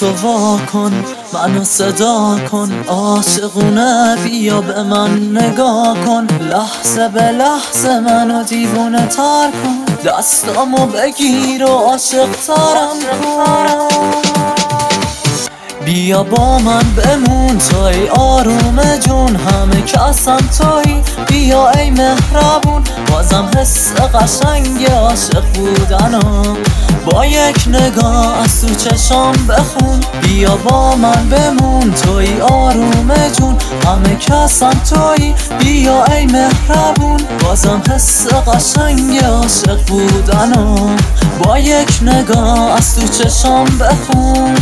تو وا کن، منو صدا کن، عاشقونه بیا به من نگاه کن. لحظه به لحظه منو دیوونه تر کن، دستامو بگیر و عاشق ترم کن. بیا با من بمون توی آروم جون، همه کسم توی، بیا ای مهربون. بازم حس قشنگ عاشق بودنم، با یک نگاه از تو چشام بخون. بیا با من بمون توی آروم جون، همه کسم توی، بیا ای مهربون. بازم حس قشنگ عاشق بودنم، با یک نگاه از تو چشام بخون.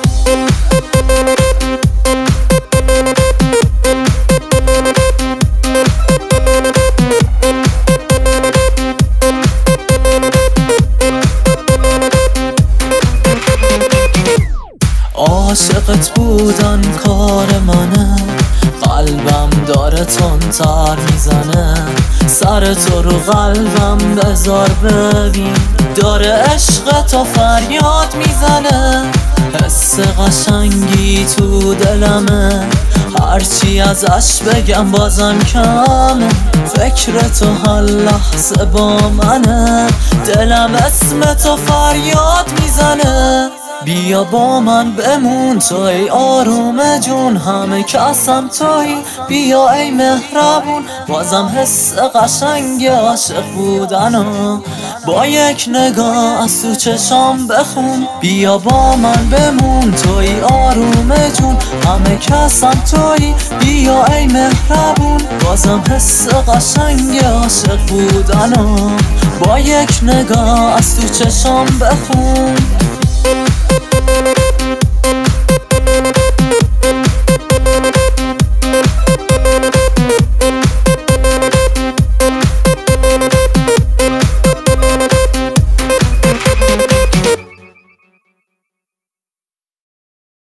عاشقت بودن کار منه، قلبم داره تندتر میزنه. سر تو رو قلبم بذار ببین، داره عشق تو فریاد میزنه. حس قشنگی تو دلمه، هرچی ازش بگم بازم کمه. فکر تو هر لحظه با منه، دلم اسم تو فریاد میزنه. بیا با من بمون توی آروم جون، همه کسم توی، بیا ای مهربون. بازم حس قشنگ عاشق بودنم، با یک نگاه از تو چشام بخون. بیا با من بمون توی آروم جون، همه کسم توی، بیا ای مهربون. بازم حس قشنگ عاشق بودنم، با یک نگاه از تو چشام بخون.